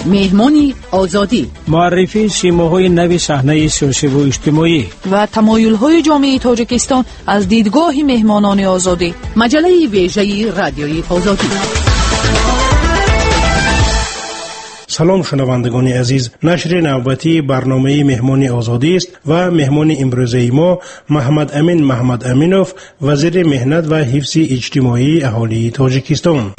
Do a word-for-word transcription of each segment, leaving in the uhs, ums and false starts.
مهمانی آزادی، معرفی سیماهای نوی صحنه سیاسی و اجتماعی و تمایل‌های جامعه تاجیکستان از دیدگاه مهمانان آزادی. مجله ویژه رادیوی آزادی. سلام شنوندگان عزیز، نشر نوبتی برنامه مهمانی آزادی است و مهمان امروزه ما محمد امین محمد امینوف، وزیر مهنت و حفظ اجتماعی اهالی تاجیکستان.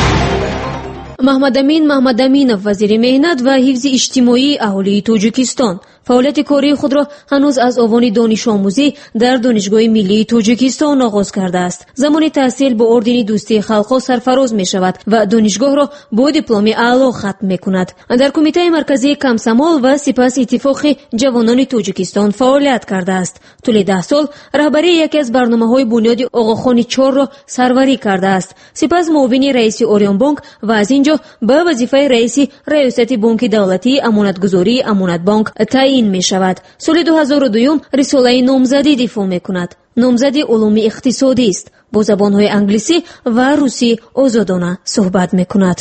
محمد امین محمد امینوف، وزیر مهنت و حفظ اجتماعی اهالی تاجیکستان، فعالیت کاری خود را هنوز از عنوان دانش آموزی در دانشگاه ملی تاجیکستان آغاز کرده است. زمان تحصیل با اردن دوستی خلق‌ها سرفراز می شود و دانشگاه را با دیپلم اعلی ختم می کند. در کمیته مرکزی کمسمال و سپس اتفاق جوانان تاجیکستان فعالیت کرده است. طول ده سال رهبری یکی از برنامه‌های بنیاد آقاخان چهار را سروری کرده است. سپس معاون رئیس اوریون بانک و از اینجا به وظیفه رئیس ریاست بانک دولتی امانتگذاری امانت بانک تعیین می شود. سال دو هزار و دو رساله نامزدی دفاع می کند. نامزد علوم اقتصادی است. با زبان‌های انگلیسی و روسی آزادانه صحبت می کند.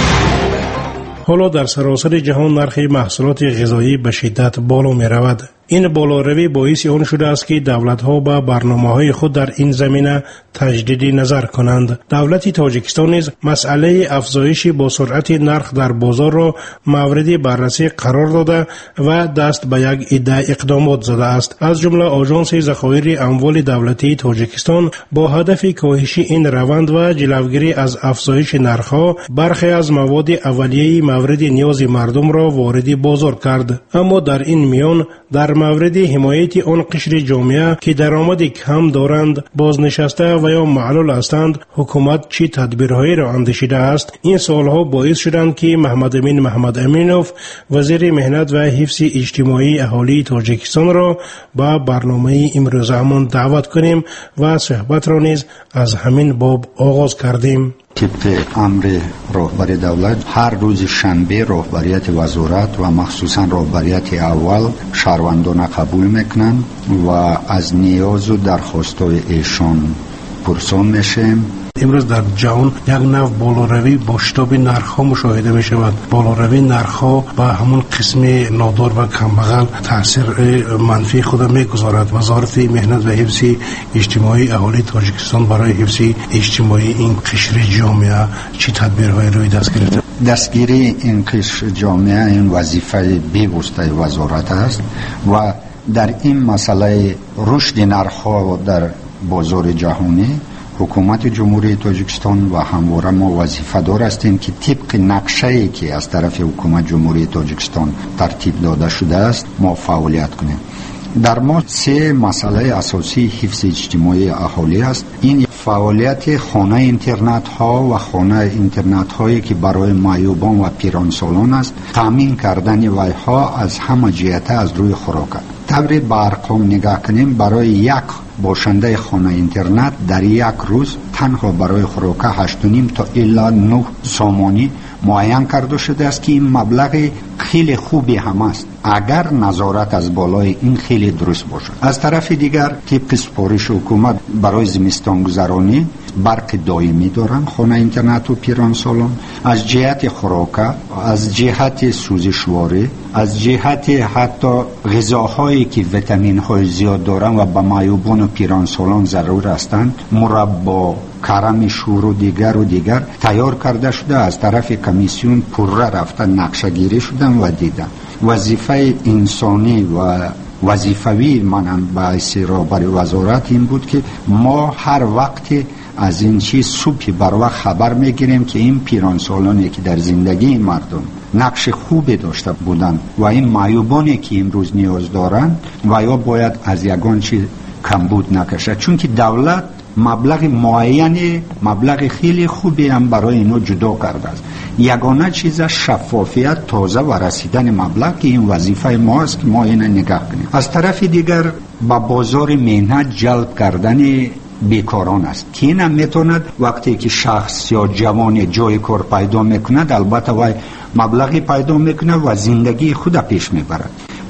حالا در سراسر جهان نرخ محصولات غذایی به شدت بالا می رود. این بالاروی باعث آن شده است که دولت‌ها با برنامه‌های خود در این زمینه تجدید نظر کنند. دولت تاجیکستان نیز مسئله افزایش با سرعت نرخ در بازار را مورد بررسی قرار داده و دست به یک عده اقدامات زده است. از جمله آژانس ذخایر اموال دولتی تاجیکستان با هدف کاهش این روند و جلوگیری از افزایش نرخ‌ها برخی از مواد اولیه مورد نیاز مردم را وارد بازار کرد. اما در این میان در مورد حمایت آن قشر جامعه که درآمد کم دارند، بازنشسته و یا معلول هستند، حکومت چه تدبیرهایی را اندیشیده است؟ این سوالها باعث شدند که محمد امین محمد امینوف، وزیر مهنت و حفظ اجتماعی اهالی تاجیکستان را با برنامه امروزمان دعوت کنیم و صحبت را نیز از همین باب آغاز کردیم. طبق امر رهبر دولت هر روز شنبه رهبریت وزارت و مخصوصا رهبریت اول شهروندان قبول میکنند و از نیاز و درخواست‌های ایشان پرسان میشیم. امروز در جهان یک نوع بالاروی با شتاب نرخ‌ها مشاهده می شود. بالاروی نرخ‌ها با همون قسم نادار و کمبغل تاثیر منفی خود می گذارد. وزارت مهنت و حفظ اجتماعی اهالی تاجیکستان برای حفظ اجتماعی این قشر جامعه چه تدبیرهای روی دست گرفته؟ دستگیری این قشر جامعه این وظیفه بی‌واسطه وزارت است و در این مسئله رشد نرخ‌ها در بازار جهانی حکومت جمهوری تاجیکستان و همواره ما وظیفه دار هستیم که طبق نقشه‌ای که از طرف حکومت جمهوری تاجیکستان ترتیب داده شده است ما فعالیت کنیم. در ما سه مسئله اساسی حفظ اجتماعی اهالی است. این فعالیت خانه اینترنت ها و خانه اینترنت هایی که برای معیوبان و پیرانسالان است، تامین کردن ویها از همه جهت از روی خوراک. طبری به ارقام نگاه کنیم، برای یک باشنده خانه اینترنت در یک روز تنها برای خوراک هشت و نیم تا الی نه سامانی معین کرده شده است که این مبلغ خیلی خوبی هم است اگر نظارت از بالای این خیلی درست باشد. از طرف دیگر طبق سپارش حکومت برای زمستان گذرانی برق دائمی دارند خانه اینترنت و پیرانسالان. از جهت خوراک، از جهت سوزشواری، از جهت حتی غذاهایی که ویتامین های زیاد دارند و به معیوبان و پیرانسالان ضرور هستند، مربا، کرم شور و دیگر و دیگر تیار کرده شده. از طرف کمیسیون پره رفته نقشه گیری شدن و دیدن. وظیفه انسانی و وظیفوی منم باعث را برای وزارت این بود که ما هر وقت از این چیز صبح بر وقت خبر میگیریم که این پیرانسالانی که در زندگی مردم نقش خوبی داشته بودند و این معیوبانی که امروز نیاز دارند و یا باید از یگان چیز کمبود نکشد، چون که دولت مبلغ معینی مبلغ خیلی خوبی هم برای اینو جدا کرده است. یگانه چیز شفافیت تازه و رسیدن مبلغ که این وظیفه ما است که ما اینو نگاه کنیم. از طرف دیگر با بازار مهنت جلب کردن بیکاران است که این هم میتوند وقتی که شخص یا جوان جای کار پیدا میکند البته وای مبلغی پیدا میکنه و زندگی خود پیش میبرد.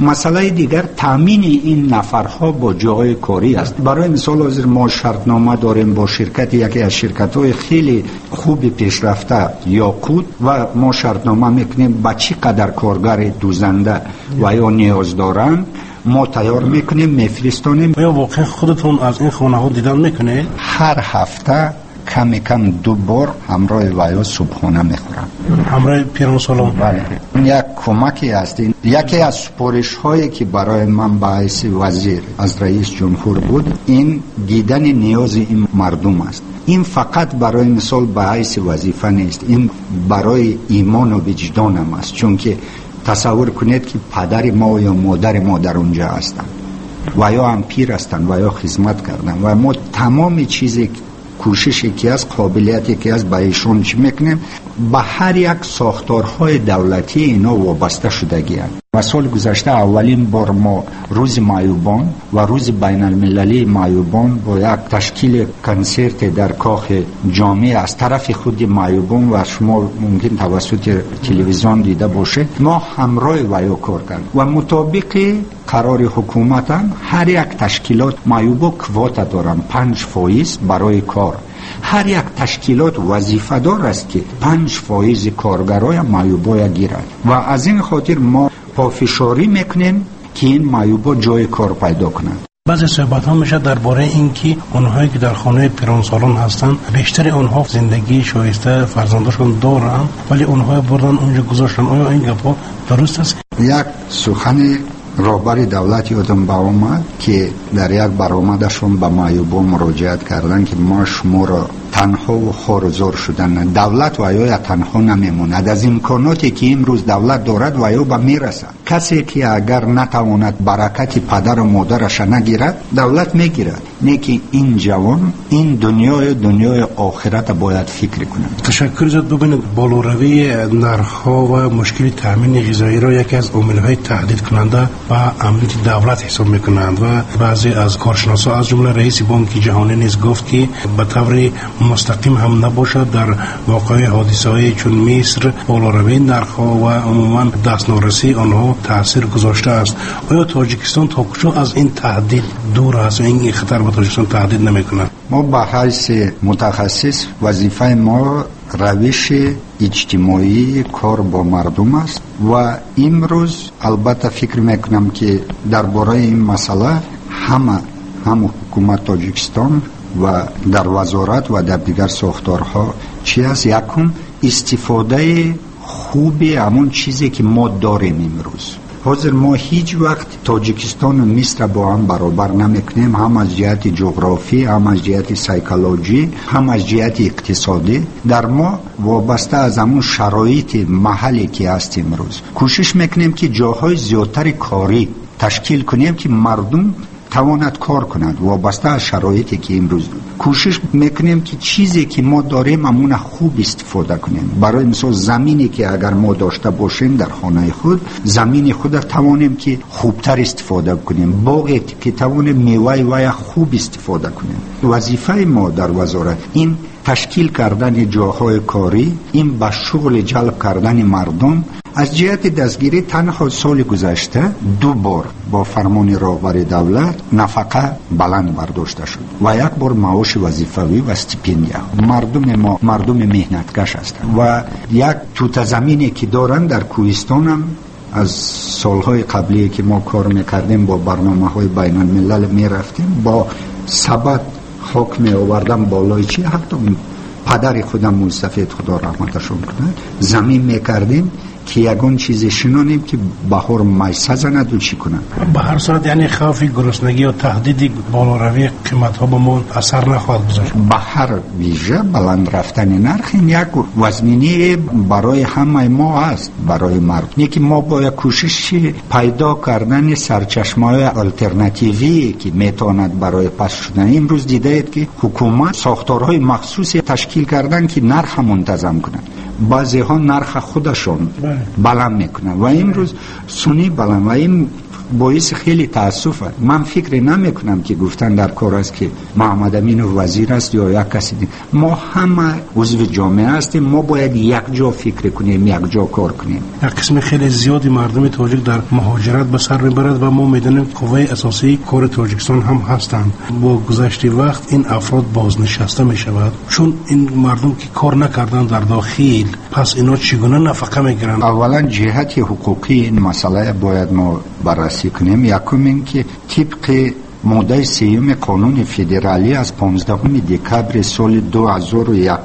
مسئله دیگر تامین این نفرها با جای کاری است. برای مثال حاضر ما شرطنامه داریم با شرکت، یکی از شرکت‌های خیلی خوب پیشرفته یاقوت، و ما شرطنامه میکنیم با چی قدر کارگر دوزنده و یا نیاز دارن ما تیار میکنیم میفرستانیم. یا واقعا خودتون از این خانه ها دیدن میکنه؟ هر هفته کمی کم دو بار همراه ویا صبحانه میخورم. همراه پیران سالم؟ بله. یک کمکی است. یکی از سپارش هایی که برای من به حیث وزیر از رئیس جمهور بود این دیدن نیاز این مردم است. این فقط برای مثال به حیث وظیفه نیست، این برای ایمان و وجدانم است. چون که تصور کنید که پدر ما یا مادر ما در اونجا هستند و یا هم پیر هستند و یا خدمت کردن و ما تمام چیزی کوششی که از قابلیتی که از بایشون چی میکنیم به هر یک ساختارهای دولتی اینا وابسته شدگی هست. و سال گذشته اولین بار ما روز معیوبان و روز بین المللی معیوبان با یک تشکیل کنسرت در کاخ جامعه از طرف خود معیوبان و شما ممکن توسط تلویزیون دیده باشه ما همراه ویا کار کرد و مطابق قرار حکومت هم هر یک تشکیلات معیوبا کوتا دارن پنج فایز برای کار. هر یک تشکیلات وظیفه دار است که پنج فایز کارگرای معیوبا گیرد و از این خاطر ما پافشاری میکنیم که این معیوبا جای کار پیدا کنند. بعضی صحبت ها میشه درباره اینکه اونهایی که در خانه پیرانسالان هستند بیشتر اونها زندگی شایسته فرزنداشون دارن ولی اونها بردن اونجا گذاشتن. آیا این گپا درست است؟ یک سخن رهبر دولت یادم با اومد که در یک برآمدشون به معیوبا مراجعت کردن که ما شما را تنها و خارزار شدن دولت و یا تنها نمیموند. از امکاناتی که امروز دولت دارد و یا به میرسد کسی که اگر نتواند برکت پدر و مادرش نگیرد دولت میگیرد. نه که این جوان این دنیای دنیای آخرت باید فکر کنند. تشکر زد. ببینید بالاروی نرخ‌ها و مشکل تامین غذایی را یکی از عامل‌های تهدید کننده و امنیت دولت حساب میکنند و بعضی از کارشناسان از جمله رئیس بانک جهانی نیز گفت که به طور مستقیم هم نباشد در واقع حادثه‌های چون مصر بالاروی نرخ‌ها و عموما دستنارسی آنها تاثیر گذاشته است. آیا تاجیکستان تا کجا از این تهدید دور است و این خطر به تاجیکستان تهدید نمی‌کند؟ ما به حیث متخصص وظیفه ما روش اجتماعی کار با مردم است و امروز البته فکر میکنم که درباره این مسئله همه هم حکومت تاجیکستان و در وزارت و در دیگر ساختارها چی است؟ یکم استفاده خوبی همون چیزی که ما داریم امروز. حاضر ما هیچ وقت تاجیکستان و مصر با هم برابر نمیکنیم، هم از جهت جغرافی، هم از جهت سایکولوژی، هم از جهت اقتصادی. در ما وابسته از همون شرایط محلی که هست امروز کوشش میکنیم که جاهای زیادتر کاری تشکیل کنیم که مردم تواند کار کند وابسته از شرایطی که امروز کوشش میکنیم که چیزی که ما داریم همون خوب استفاده کنیم. برای مثال زمینی که اگر ما داشته باشیم در خانه خود زمین خود توانیم که خوبتر استفاده کنیم، باغی که توانیم میوه و خوب استفاده کنیم. وظیفه ما در وزارت این تشکیل کردن جاهای کاری، این به شغل جلب کردن مردم. از جهت دستگیری تنها سال گذشته دو بار با فرمان رهبر دولت نفقه بلند برداشته شد و یک بار معاش وظیفوی و استیپندیا. مردم ما مردم مهنتکش هستند و یک توت زمینی که دارن در کوهستان هم از سالهای قبلی که ما کار میکردیم با برنامه های بین الملل میرفتیم با سبد خاک می آوردم بالای چی حتی پدر خودم مستفید خدا رحمتشون کنه زمین میکردیم که یگون چیزی شنونیم که بهار میسه زند و چی کنن. به هر صورت یعنی خوف گرسنگی و تهدید بالاروی قیمت ها به ما اثر نخواهد گذاشت. به هر ویژه بلند رفتن نرخ یک وزمینی برای همه ما است، برای مردم. یکی ما باید کوشش پیدا کردن سرچشمه‌های آلترناتیوی که میتواند برای پس شدن. امروز دیدید که حکومت ساختارهای مخصوصی تشکیل کردن که نرخ منتظم کنند. بعضی ها نرخ خودشون بلند میکنن و امروز سونی بلند و این باعث خیلی تاسف است. من فکر نمی کنم که گفتن در کار است که محمد امین وزیر است یا یک کسی دیگه. ما همه عضو جامعه هستیم، ما باید یک جا فکر کنیم، یک جا کار کنیم. یک قسم خیلی زیادی مردم تاجیک در مهاجرت به سر میبرد و ما میدونیم قوه اساسی کار تاجیکستان هم هستند. با گذشت وقت این افراد بازنشسته میشود چون این مردم که کار نکردن در داخل، پس اینا چگونه نفقه میگیرن؟ اولا جهت حقوقی این مسئله باید ما بررسی کنیم. یکم این که طبق ماده سیوم قانون فدرالی از پانزدهم دکبر سال دو هزار و یک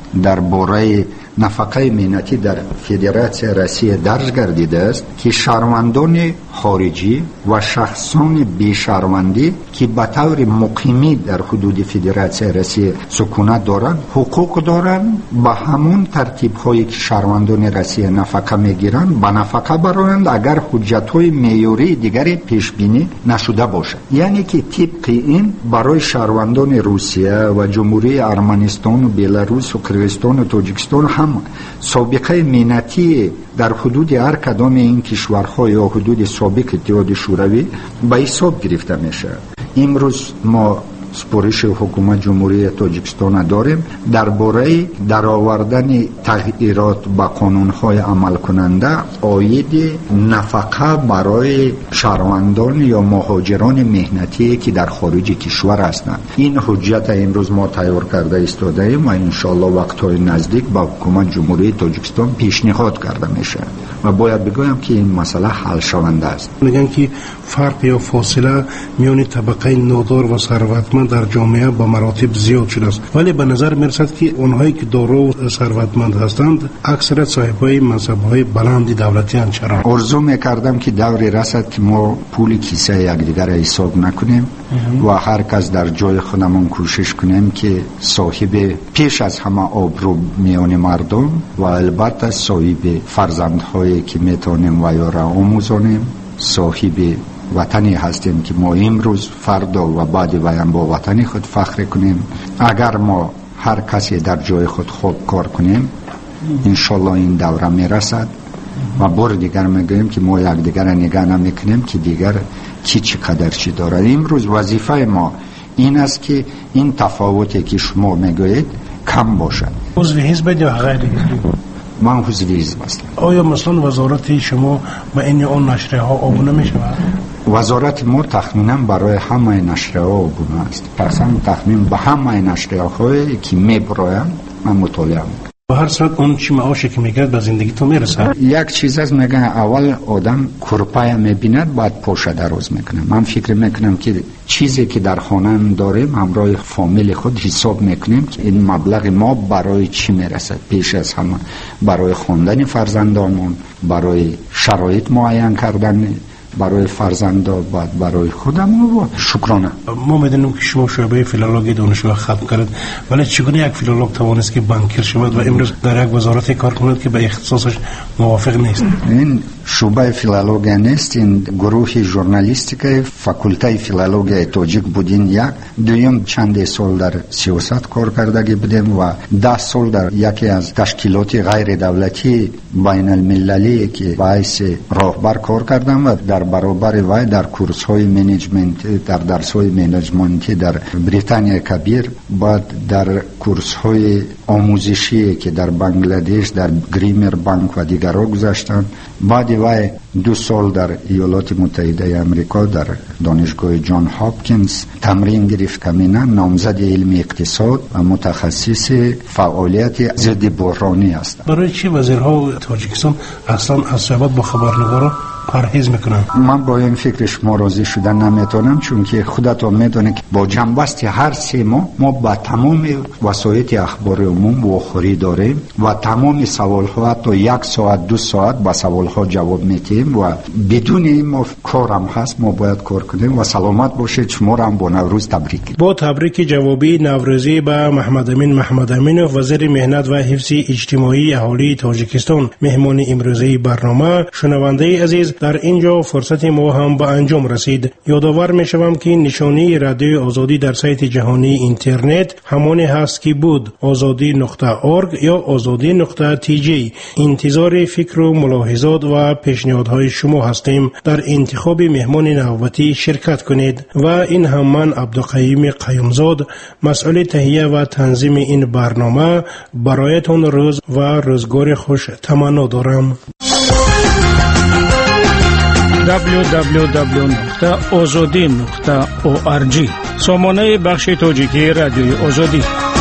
درباره نفقه مهنتی در فدراسیون روسیه درج گردیده است که شهروندان خارجی و شخصان بی شهروندی که به طور مقیمی در حدود فدراسیون روسیه سکونت دارند حقوق دارند. به همون ترتیب هایی که شهروندان روسیه نفقه میگیرند به نفقه برآیند اگر حجت های معیاری دیگری پیش بینی نشده باشد. یعنی که طبق این برای شهروندان روسیه و جمهوری ارمنستان و بلاروس و قرقیزستان و تاجیکستان هم سابقه مهنتی در حدود هر کدام این کشورها یا حدود سابق اتحاد شوروی به حساب گرفته میشه. امروز ما سپارش حکومت جمهوری تاجیکستان داریم درباره درآوردن تغییرات به قانون‌های عمل کننده عاید نفقه برای شهروندان یا مهاجران مهنتی که در خارج کشور هستند. این حجت امروز ما تیار کرده ایستاده ایم و انشالله وقت‌های نزدیک به حکومت جمهوری تاجیکستان پیشنهاد کرده میشه و باید بگویم که این مسئله حل شونده است. میگن که فرق یا فاصله میان طبقه نادار و ثروتمند در جامعه با مراتب زیاد شده است، ولی به نظر میرسد که اونهایی که دارا و ثروتمند هستند اکثرا صاحبای منصب‌های بلند دولتی اند. چرا؟ آرزو میکردم که دوری رسد که ما پول کیسه یکدیگر را حساب نکنیم و هر کس در جای خودمون کوشش کنیم که صاحب پیش از همه آبرو میان مردم و البته صاحب فرزندهایی که میتونیم و یا را آموزانیم، صاحب وطنی هستیم که ما امروز فردا و بعد ویم با وطنی خود فخر کنیم. اگر ما هر کسی در جای خود خوب کار کنیم انشالله این دوره میرسد و بار دیگر میگویم که ما یک دیگر نگاه نمیکنیم که دیگر کی چقدر چی داره. امروز وظیفه ما این است که این تفاوتی که شما میگویید کم باشد. عضو حزب یا غیر حزبی؟ من حزب حزب هستم. آیا مثلا وزارت شما به این اون نشریه ها آبونه می شود؟ وزارت ما تخمینا برای همه نشریه ها آبونه است. پس هم تخمین به همه نشریه هایی که می برایند من مطالعه میکنم. به هر صورت اون چی معاشی که میگرد به زندگی تو میرسه؟ یک چیز از میگن اول آدم کرپای میبیند بعد پوشه دراز میکنه. من فکر میکنم که چیزی که در خانه داریم همراه فامیل خود حساب میکنیم که این مبلغ ما برای چی میرسد. پیش از همه برای خواندن فرزندانمون، برای شرایط معین کردن برای فرزندا، بعد برای خودم و شکرانه. ما میدونیم که شما شعبه فیلولوژی دانشگاه ختم کرد، ولی چگونه یک فیلولوژ توانست که بانکیر شود و امروز در یک وزارت کار کند که به اختصاصش موافق نیست؟ این شعبه فیلولوژی نیست، این گروه ژورنالیستیک فاکولته فیلولوژی تاجیک بودین. یک دویم چند سال در سیاست کار کردگی بودیم و ده سال در یکی از تشکیلات غیر دولتی بین المللی که باعث راهبر کار کردم و در برابر وای در کورس های منیجمنت، در درس های منیجمنتی در بریتانیا کبیر، بعد در کورس های آموزشی که در بنگلادش در گریمر بانک و دیگرها گذاشتم. بعد وای دو سال در ایالات متحده آمریکا در دانشگاه جان هاپکینز تمرین گرفت. کمینا نامزد علم اقتصاد و متخصص فعالیت ضد بحرانی است. برای چی وزیرها تاجیکستان اصلا از صحبت با خبرنگارا پرهیز میکنن؟ من با این فکر شما راضی شدن نمیتونم، چون که خودتون میدونه که با جنبست هر سه ماه ما با تمام وسایل اخبار عموم واخوری داریم و تمام سوال ها تا یک ساعت دو ساعت با سوال ها جواب میدیم و بدون این ما کارم هست، ما باید کار کنیم. و سلامت باشید. شما را هم با نوروز تبریک. با تبریک جوابی نوروزی به محمد امین محمد امینوف، وزیر مهنت و حفظ اجتماعی اهالی تاجیکستان، مهمان امروزی برنامه. شنونده عزیز، نیز در اینجا فرصت ما هم به انجام رسید. یادآور می شوم که نشانی رادیوی آزادی در سایت جهانی اینترنت همانی هست که بود: آزادی نقطه اورگ یا آزادی نقطه تی جی. انتظار فکر و ملاحظات و پیشنهادهای شما هستیم. در انتخاب مهمان نوبتی شرکت کنید. و این هم من عبدالقیوم قیومزاد، مسئول تهیه و تنظیم این برنامه، برایتان روز و روزگار خوش تمنا دارم. دبلیو دبلیو دبلیو نقطه آزادی نقطه او آر جی سامانه بخش تاجیکی رادیوی آزادی.